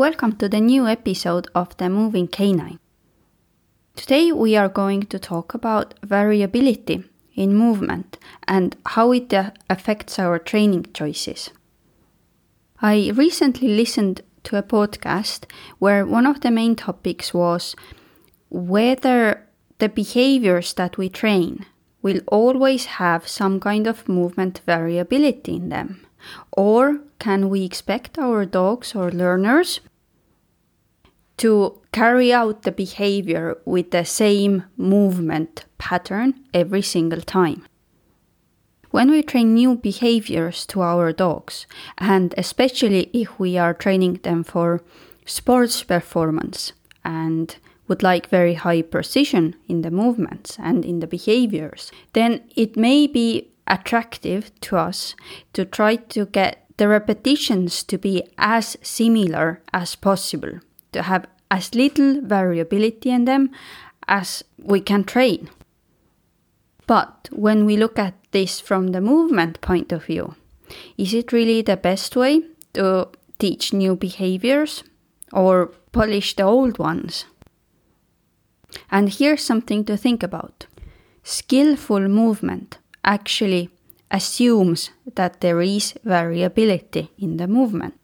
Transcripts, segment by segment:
Welcome to the new episode of The Moving Canine. Today we are going to talk about variability in movement and how it affects our training choices. I recently listened to a podcast where one of the main topics was whether the behaviors that we train will always have some kind of movement variability in them. Or can we expect our dogs or learners to carry out the behavior with the same movement pattern every single time? When we train new behaviors to our dogs, and especially if we are training them for sports performance and would like very high precision in the movements and in the behaviors, then it may be attractive to us to try to get the repetitions to be as similar as possible, to have as little variability in them as we can train. But when we look at this from the movement point of view, is it really the best way to teach new behaviors or polish the old ones? And here's something to think about. Skillful movement actually assumes that there is variability in the movement.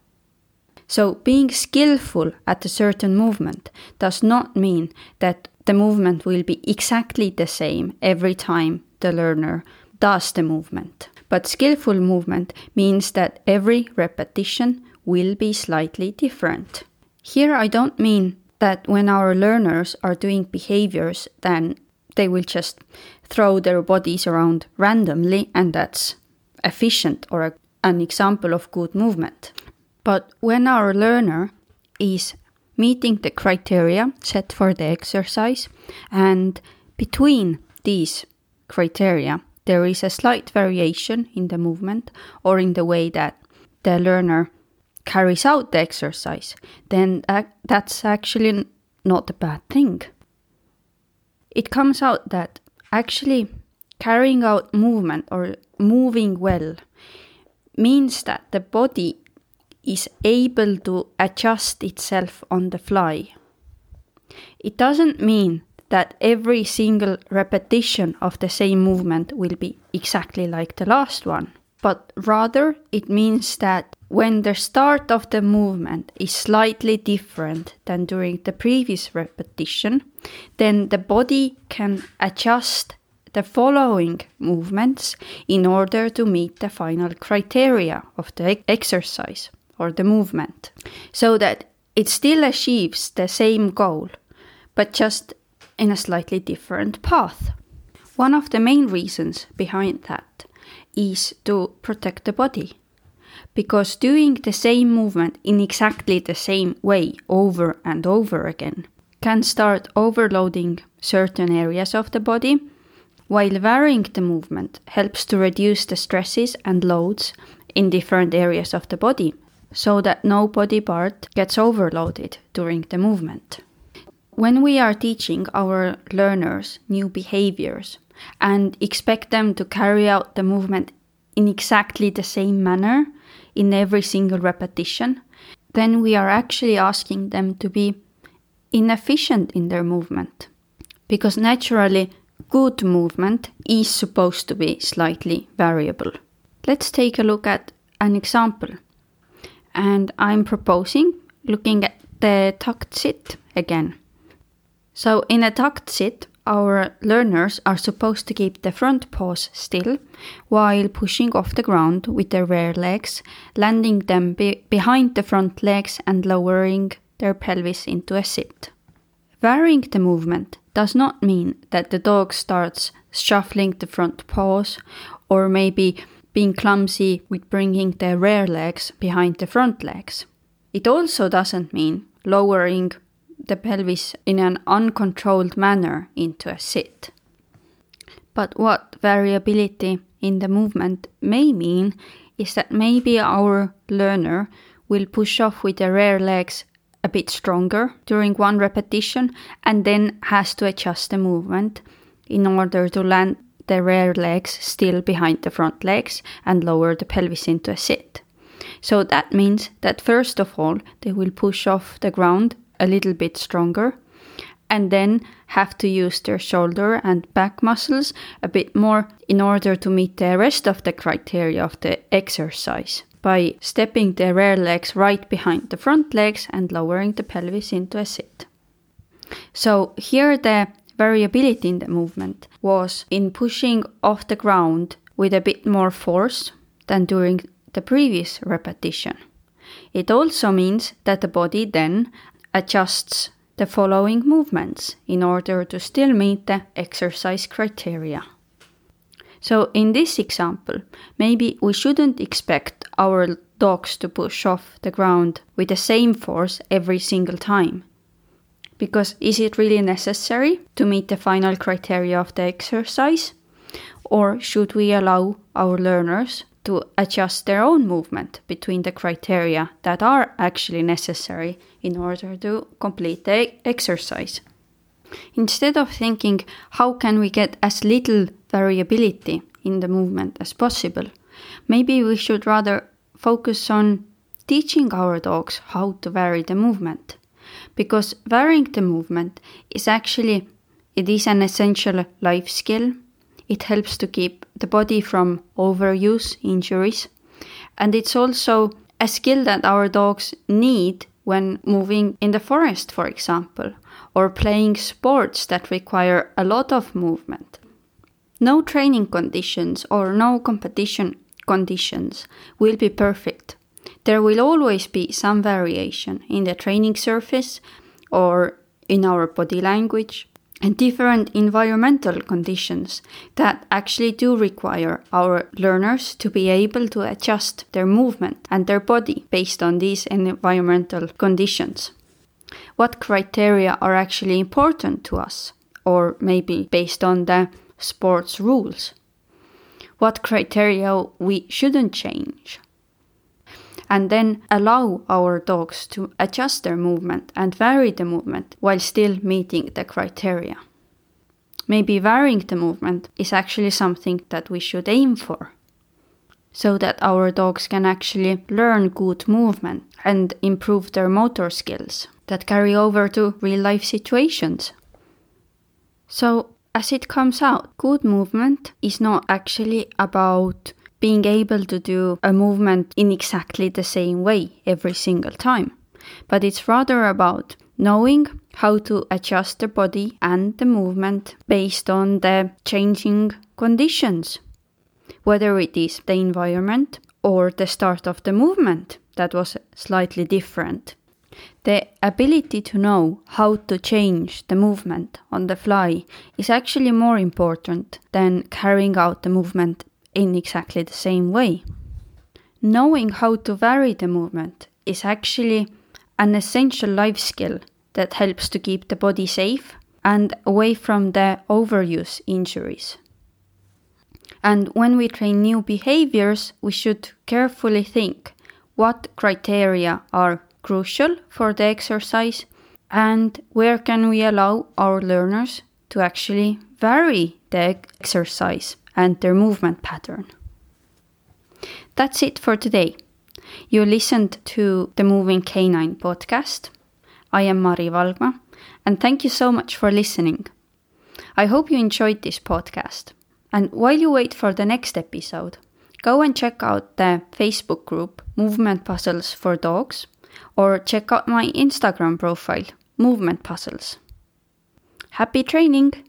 So being skillful at a certain movement does not mean that the movement will be exactly the same every time the learner does the movement. But skillful movement means that every repetition will be slightly different. Here I don't mean that when our learners are doing behaviors, then they will just throw their bodies around randomly and that's efficient or an example of good movement. But when our learner is meeting the criteria set for the exercise and between these criteria there is a slight variation in the movement or in the way that the learner carries out the exercise, then that's actually not a bad thing. It comes out that actually carrying out movement or moving well means that the body is able to adjust itself on the fly. It doesn't mean that every single repetition of the same movement will be exactly like the last one, but rather it means that when the start of the movement is slightly different than during the previous repetition, then the body can adjust the following movements in order to meet the final criteria of the exercise or the movement, so that it still achieves the same goal, but just in a slightly different path. One of the main reasons behind that is to protect the body, because doing the same movement in exactly the same way over and over again can start overloading certain areas of the body, while varying the movement helps to reduce the stresses and loads in different areas of the body, so that no body part gets overloaded during the movement. When we are teaching our learners new behaviors and expect them to carry out the movement in exactly the same manner in every single repetition, then we are actually asking them to be inefficient in their movement. Because naturally, good movement is supposed to be slightly variable. Let's take a look at an example. And I'm proposing looking at the tucked sit again. So in a tucked sit, our learners are supposed to keep the front paws still while pushing off the ground with their rear legs, landing them behind the front legs and lowering their pelvis into a sit. Varying the movement does not mean that the dog starts shuffling the front paws or maybe being clumsy with bringing their rear legs behind the front legs. It also doesn't mean lowering the pelvis in an uncontrolled manner into a sit. But what variability in the movement may mean is that maybe our learner will push off with the rear legs a bit stronger during one repetition and then has to adjust the movement in order to land the rear legs still behind the front legs and lower the pelvis into a sit. So that means that first of all, they will push off the ground a little bit stronger and then have to use their shoulder and back muscles a bit more in order to meet the rest of the criteria of the exercise by stepping their rear legs right behind the front legs and lowering the pelvis into a sit. So here the variability in the movement was in pushing off the ground with a bit more force than during the previous repetition. It also means that the body then adjusts the following movements in order to still meet the exercise criteria. So in this example, maybe we shouldn't expect our dogs to push off the ground with the same force every single time. Because is it really necessary to meet the final criteria of the exercise? Or should we allow our learners to adjust their own movement between the criteria that are actually necessary in order to complete the exercise? Instead of thinking how can we get as little variability in the movement as possible, maybe we should rather focus on teaching our dogs how to vary the movement. Because varying the movement is actually, it is an essential life skill. It helps to keep the body from overuse injuries. And it's also a skill that our dogs need when moving in the forest, for example, or playing sports that require a lot of movement. No training conditions or no competition conditions will be perfect. There will always be some variation in the training surface or in our body language and different environmental conditions that actually do require our learners to be able to adjust their movement and their body based on these environmental conditions. What criteria are actually important to us, or maybe based on the sports rules? What criteria we shouldn't change? And then allow our dogs to adjust their movement and vary the movement while still meeting the criteria. Maybe varying the movement is actually something that we should aim for, so that our dogs can actually learn good movement and improve their motor skills that carry over to real-life situations. So, as it comes out, good movement is not actually about being able to do a movement in exactly the same way every single time, but it's rather about knowing how to adjust the body and the movement based on the changing conditions, whether it is the environment or the start of the movement that was slightly different. The ability to know how to change the movement on the fly is actually more important than carrying out the movement in exactly the same way. Knowing how to vary the movement is actually an essential life skill that helps to keep the body safe and away from the overuse injuries. And when we train new behaviors, we should carefully think what criteria are crucial for the exercise and where can we allow our learners to actually vary the exercise and their movement pattern. That's it for today. You listened to the Moving Canine podcast. I am Mari Valgma, and thank you so much for listening. I hope you enjoyed this podcast. And while you wait for the next episode, go and check out the Facebook group Movement Puzzles for Dogs, or check out my Instagram profile, Movement Puzzles. Happy training!